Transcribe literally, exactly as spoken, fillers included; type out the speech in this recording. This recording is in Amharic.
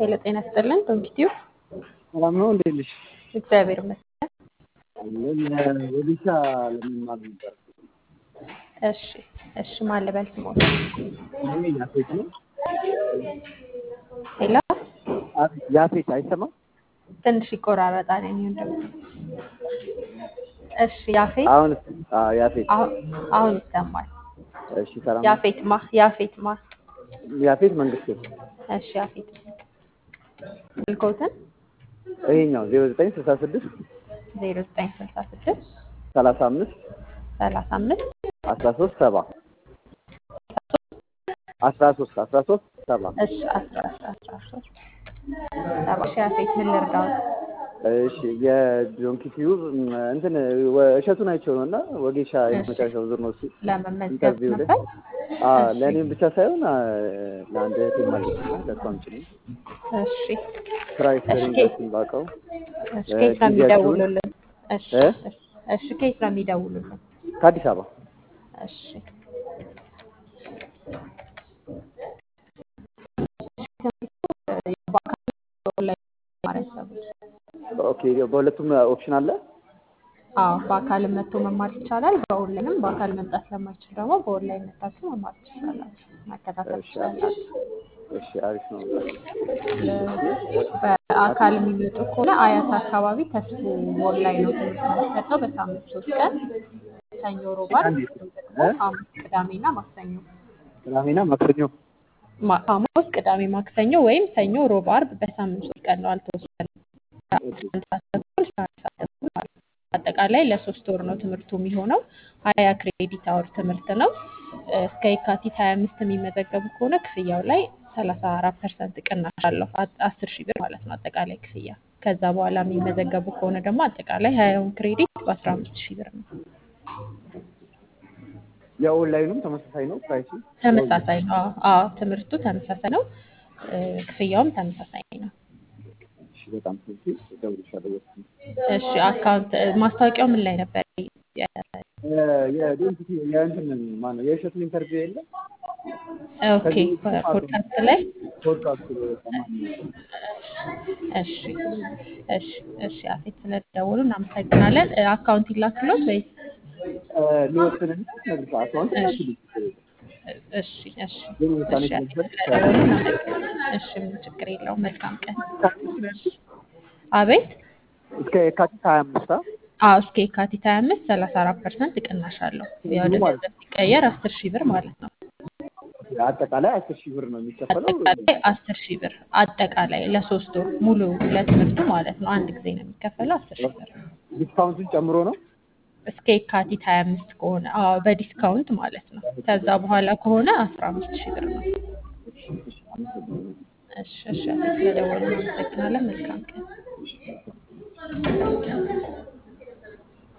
ሄሎ ጤና ይስጥልን ዶንኪቲዩ ሰላም ነው እንዴት ነሽ? እግዚአብሔር ይመስገን። አለን ወዲሻ ለመማር ነበር። እሺ እሺ ማን ልበል ስሞት? እኔ ያፌት ነው። ሄሎ አቤት ያፌት አይሰማም? ትንሽ ይቆራረጣል የኔ ወንድም። እሺ ያፌት አሁን አዎ ያፌት አሁን አሁን ይሰማል። እሺ ሰላም ያፌት ማ ያፌት ማ ያፌት መንግስቴ እሺ ያፌት ስልኮትን ይሄኛው ዜሮ ዘጠኝ ስልሳ ስድስት ዜሮ ዘጠኝ ስልሳ ስድስት ሰላሳ አምስት ሰላሳ አምስት አስራ ሶስት ሰባ አስራ ሶስት አስራ ሶስት ሰባ እሺ አስራ አስራ ሶስት ሰባ እሺ ያፌት ምን ልርዳዎት? እሺ የዶንኪቲዩ እንትን እሸቱን አይቼው ነውና ወጌሻ የመጨረሻው ዙር ነው እሱ ለመመዝገብ ነበር። አዎ ለኔም ብቻ ሳይሆን ለአንድ እህቴ ማለት ነው ለሷም ጭምር እሺ ፕራይስ ሬንጅን ባቀው እሺ ከየት ነው የሚደውሉልን? እሺ እሺ ከየት ነው የሚደውሉልን? ከአዲስ አበባ እሺ ኦኬ በሁለቱም ኦፕሽን አለ። አዎ በአካል መጥቶ መማር ይቻላል። በኦንላይንም በአካል መምጣት ለማይችል ደግሞ በኦንላይን መጣችሁ መማር ትችላላችሁ፣ መከታተል ትችላላችሁ። እሺ አሪፍ ነው። በአካል የሚመጡ ከሆነ አያት አካባቢ ተስፎ ኦንላይን ነው ትምህርት የሚሰጠው በሳምንት ሶስት ቀን ሰኞ፣ ሮብ፣ ዓርብ ደግሞ ሐሙስ፣ ቅዳሜና ማክሰኞ ቅዳሜና ማክሰኞ ማ- ሐሙስ፣ ቅዳሜ፣ ማክሰኞ ወይም ሰኞ፣ ሮብ፣ ዓርብ በሳምንት ሶስት ቀን ነው አልተወሰነም። አንድ ሰዓት ተኩል እስከ አንድ ሰዓት ተኩል ማለት ነው። አጠቃላይ ለሶስት ወር ነው ትምህርቱ የሚሆነው። ሀያ ክሬዲት አወር ትምህርት ነው። እስከ የካቲት ሀያ አምስት የሚመዘገቡ ከሆነ ክፍያው ላይ ሰላሳ አራት ፐርሰንት ቅናሽ አለው። አ- አስር ሺህ ብር ማለት ነው አጠቃላይ ክፍያ። ከዛ በኋላ የሚመዘገቡ ከሆነ ደግሞ አጠቃላይ ሀያውን ክሬዲት በአስራ አምስት ሺህ ብር ነው። የኦንላይኑም ተመሳሳይ ነው ፕራይሱ? ተመሳሳይ ነው። አዎ አዎ፣ ትምህርቱ ተመሳሳይ ነው። እ፣ ክፍያውም ተመሳሳይ ነው። እሺ በጣም ጥሩ ደውልሻለሁ። እሺ አካውንት ማስታወቂያው ምን ላይ ነበር? የ- የዶንኪቲ የእንትን ማነው የእሸቱ ኢንተርቪው የለም ኦኬ ፖድካስት ላይ ፖድካስት እሺ እሺ እሺ አፌት ስለደወሉ እናመሰግናለን። እ፣ አካውንት ይላክሎት ወይስ? ሊወስንና ነግሳ አካውንት እሺ ናችሁ እሺ እሺ ግን ውሳኔ እሺ አፌት ስለሚሰጥ ስለደወሉ እናመሰግናለን። እሺ ምን ችግር የለውም። መልካም ቀን። አቤት እስከ የካቲት ሀያ አምስት አዎ እስከ የካቲት ሀያ አምስት ሰላሳ አራት ፐርሰንት ቅናሽ አለው። ያው ወደ ገንዘብ ሲቀየር አስር ሺህ ብር ማለት ነው። አጠቃላይ አስር ሺህ ብር ነው የሚከፈለው። አጠቃላይ አስር ሺህ ብር አጠቃላይ ለሶስት ወር ሙሉ ለትምህርቱ ማለት ነው። አንድ ጊዜ ነው የሚከፈለው አስር ሺህ ብር ዲስካውንቱን ጨምሮ ነው። እስከ የካቲት ሀያ አምስት ከሆነ አዎ በዲስካውንት ማለት ነው። ከዛ በኋላ ከሆነ አስራ አምስት ሺህ ብር ነው። እሺ እሺ ስለደወሉ እናመሰግናለን። መልካም ቀን።